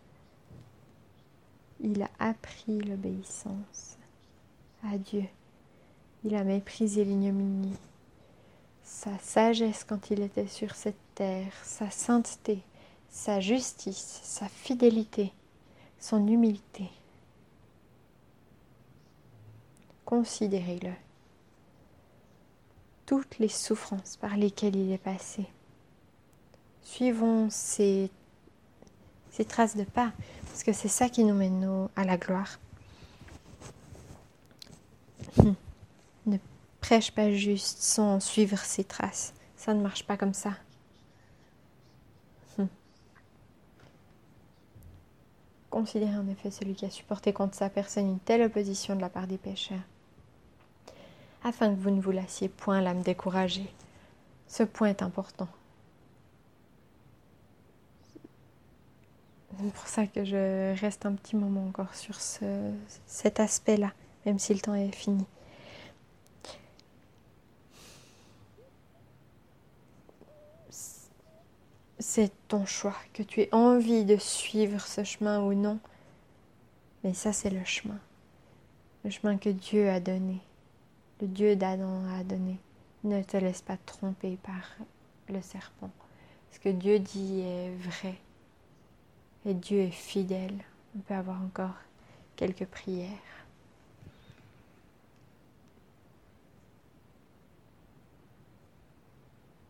Il a appris l'obéissance à Dieu. Il a méprisé l'ignominie. Sa sagesse quand il était sur cette terre, sa sainteté, sa justice, sa fidélité, son humilité. Considérez-le. Toutes les souffrances par lesquelles il est passé. Suivons ces, ces traces de pas, parce que c'est ça qui nous mène nous, à la gloire. Hum. Ne prêche pas juste sans suivre ses traces. Ça ne marche pas comme ça. Hum. Considérez en effet celui qui a supporté contre sa personne une telle opposition de la part des pécheurs, afin que vous ne vous lassiez point l'âme découragée. Ce point est important. C'est pour ça que je reste un petit moment encore sur ce, cet aspect-là, même si le temps est fini. C'est ton choix, que tu aies envie de suivre ce chemin ou non. Mais ça, c'est le chemin. Le chemin que Dieu a donné. Le Dieu d'Adam a donné. Ne te laisse pas tromper par le serpent. Ce que Dieu dit est vrai. Et Dieu est fidèle. On peut avoir encore quelques prières.